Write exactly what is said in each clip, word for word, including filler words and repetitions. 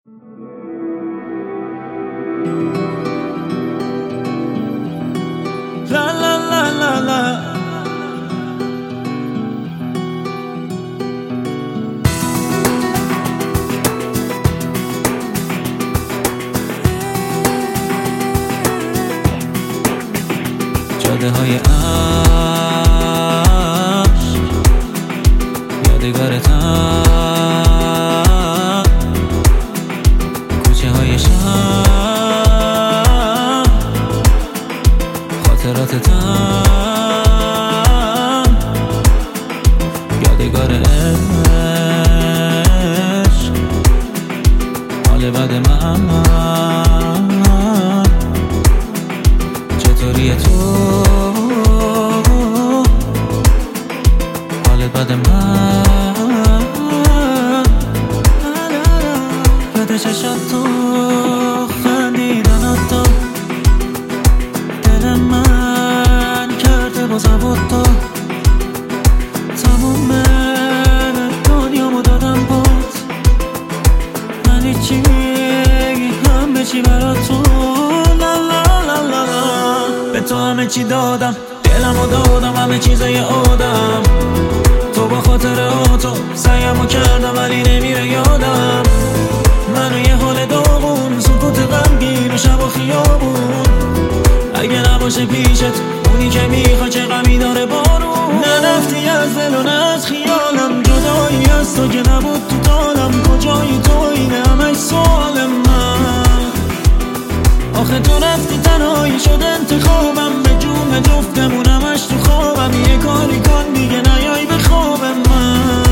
لا لا لا لا لا جاده های عشق یادگارتم، کوچه های شهر خاطراتتم، یادگار عشق حال بد من. چطوری تو حال بد من؟ یاد چشات تو خندیدنات تو دل من کرده با زبط تو، تموم دنیامو دادم باز، من هیچی همه چی برات تو. لا لا لا لا لا به تو همه چی دادم، دلمو دادم، همه چیزای آدم، تو با خاطراتو سعیمو کردم ولی نمیره یادم. منو یه حال داغون، سکوت غمگین و شب و خیابون، اگه نباشه پیشت اونی که میخوا چه غمی داره بارون. نرفتی از دل و نه از خیالم، جدایی از تو که نبود تو طالم، کجایی تو اینه همش سوال من. آخه تو رفتی تنهایی شد انتخابم، به جون جفتمون همش تو خوابم. یه کاری کن دیگه نیای به خواب من.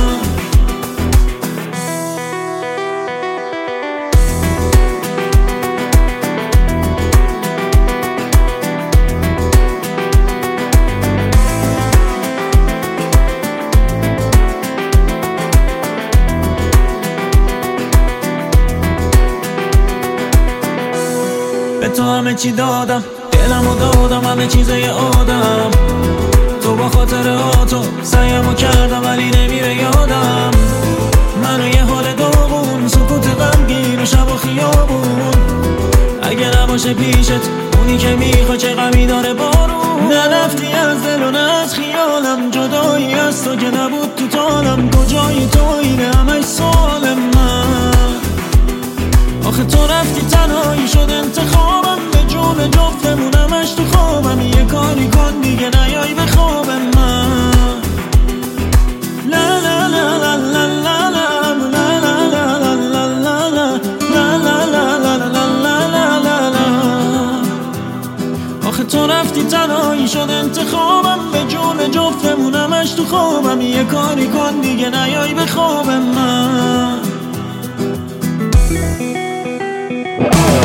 به تو همه چی دادم، دلمو دادم، همه چیزای آدم، تو با خاطراتو سعیمو کردم ولی نمیره یادم. منو یه حال داغون، سکوت غمگین و شب و خیابون، اگه نباشه پیشت اونی که میخوا چه غمی داره بارون. نرفتی از دل و نه از خیالم، جدایی از تو که نبود تو طالم، کجایی تو اینه همش سوال من. آخه تو رفتی تنهایی شد انتخابم، به جون جفتمون همش تو خوابم. یه کاری کن دیگه نیای به خواب من. لا لا لا لا لا لا لا لا لا لا لا لا لا لا لا لا. آخه تو رفتی تنهایی شد انتخابم، به جون جفتمون همش تو خوابم. یه کاری کن دیگه نیای به خواب من.